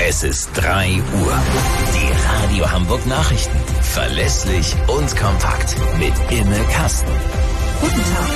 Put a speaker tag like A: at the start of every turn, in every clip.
A: Es ist 3 Uhr. Die Radio Hamburg Nachrichten. Verlässlich und kompakt. Mit Imme Kasten.
B: Guten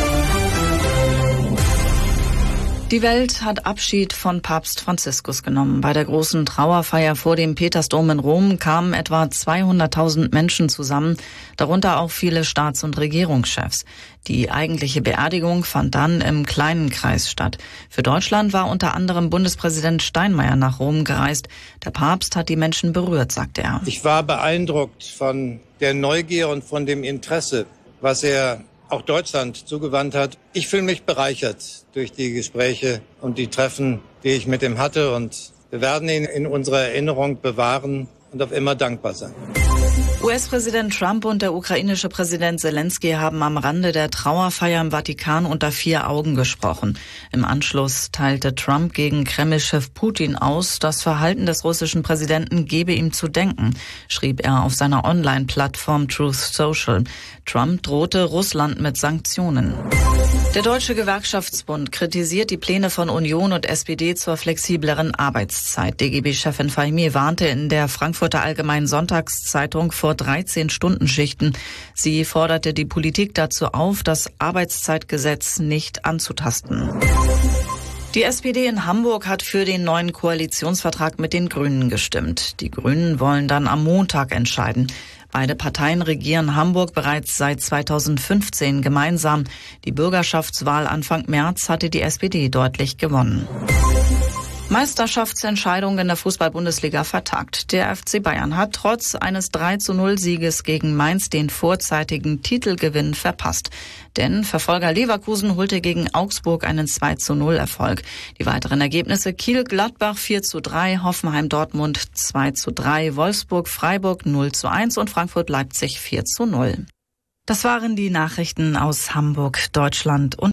B: Tag. Die Welt hat Abschied von Papst Franziskus genommen. Bei der großen Trauerfeier vor dem Petersdom in Rom kamen etwa 200.000 Menschen zusammen, darunter auch viele Staats- und Regierungschefs. Die eigentliche Beerdigung fand dann im kleinen Kreis statt. Für Deutschland war unter anderem Bundespräsident Steinmeier nach Rom gereist. Der Papst hat die Menschen berührt, sagte er.
C: Ich war beeindruckt von der Neugier und von dem Interesse, was er auch Deutschland zugewandt hat. Ich fühle mich bereichert durch die Gespräche und die Treffen, die ich mit ihm hatte. Und wir werden ihn in unserer Erinnerung bewahren und auf immer dankbar sein.
B: US-Präsident Trump und der ukrainische Präsident Zelensky haben am Rande der Trauerfeier im Vatikan unter 4 Augen gesprochen. Im Anschluss teilte Trump gegen Kreml-Chef Putin aus, das Verhalten des russischen Präsidenten gebe ihm zu denken, schrieb er auf seiner Online-Plattform Truth Social. Trump drohte Russland mit Sanktionen. Der Deutsche Gewerkschaftsbund kritisiert die Pläne von Union und SPD zur flexibleren Arbeitszeit. DGB-Chefin Fahimi warnte in der Frankfurter Allgemeinen Sonntagszeitung vor 13-Stunden-Schichten. Sie forderte die Politik dazu auf, das Arbeitszeitgesetz nicht anzutasten. Die SPD in Hamburg hat für den neuen Koalitionsvertrag mit den Grünen gestimmt. Die Grünen wollen dann am Montag entscheiden. Beide Parteien regieren Hamburg bereits seit 2015 gemeinsam. Die Bürgerschaftswahl Anfang März hatte die SPD deutlich gewonnen. Meisterschaftsentscheidung in der Fußball-Bundesliga vertagt. Der FC Bayern hat trotz eines 3:0-Sieges gegen Mainz den vorzeitigen Titelgewinn verpasst. Denn Verfolger Leverkusen holte gegen Augsburg einen 2:0-Erfolg. Die weiteren Ergebnisse: Kiel-Gladbach 4:3, Hoffenheim-Dortmund 2:3, Wolfsburg-Freiburg 0:1 und Frankfurt-Leipzig 4:0. Das waren die Nachrichten aus Hamburg, Deutschland und